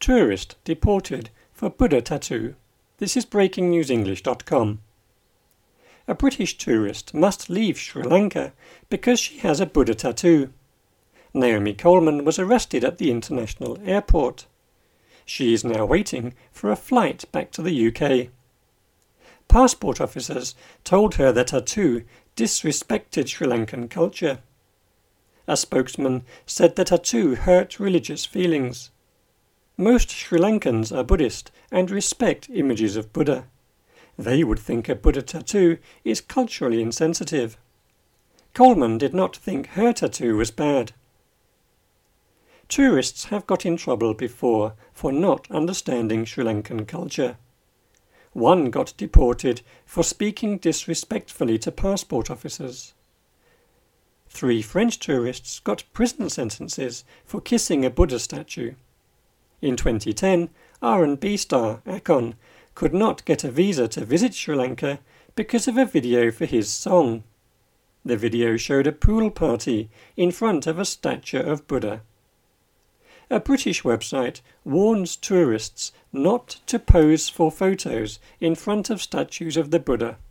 Tourist deported for Buddha tattoo. This is breakingnewsenglish.com. A British tourist must leave Sri Lanka because she has a Buddha tattoo. Naomi Coleman was arrested at the international airport. She is now waiting for a flight back to the UK. Passport officers told her the tattoo disrespected Sri Lankan culture. A spokesman said the tattoo hurt religious feelings. Most Sri Lankans are Buddhist and respect images of Buddha. They would think a Buddha tattoo is culturally insensitive. Coleman did not think her tattoo was bad. Tourists have got in trouble before for not understanding Sri Lankan culture. One got deported for speaking disrespectfully to passport officers. 3 French tourists got prison sentences for kissing a Buddha statue. In 2010, R&B star Akon could not get a visa to visit Sri Lanka because of a video for his song. The video showed a pool party in front of a statue of Buddha. A British website warns tourists not to pose for photos in front of statues of the Buddha.